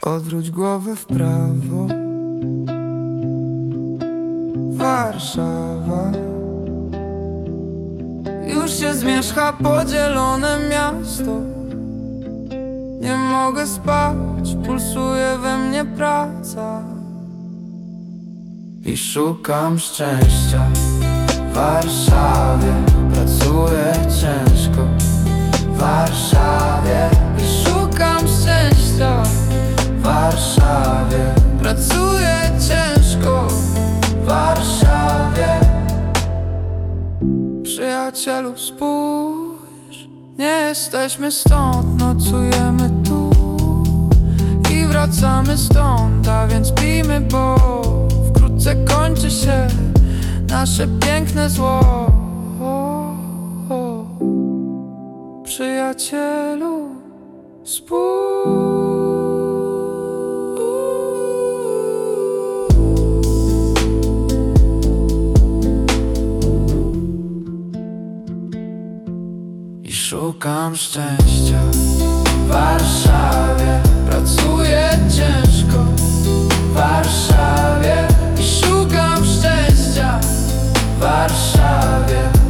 Odwróć głowę w prawo. Warszawa już się zmierzcha podzielone miasto. Nie mogę spać, pulsuje we mnie praca i szukam szczęścia. W Warszawie pracuję ciężko. W Warszawie i szukam szczęścia. W Warszawie pracuję ciężko. W Warszawie. Przyjacielu, spójrz, nie jesteśmy stąd, nocujemy tu i wracamy stąd, a więc pijmy, bo wkrótce kończy się nasze piękne zło. Przyjacielu, spójrz. I szukam szczęścia. W Warszawie pracuję ciężko. W Warszawie i szukam szczęścia. W Warszawie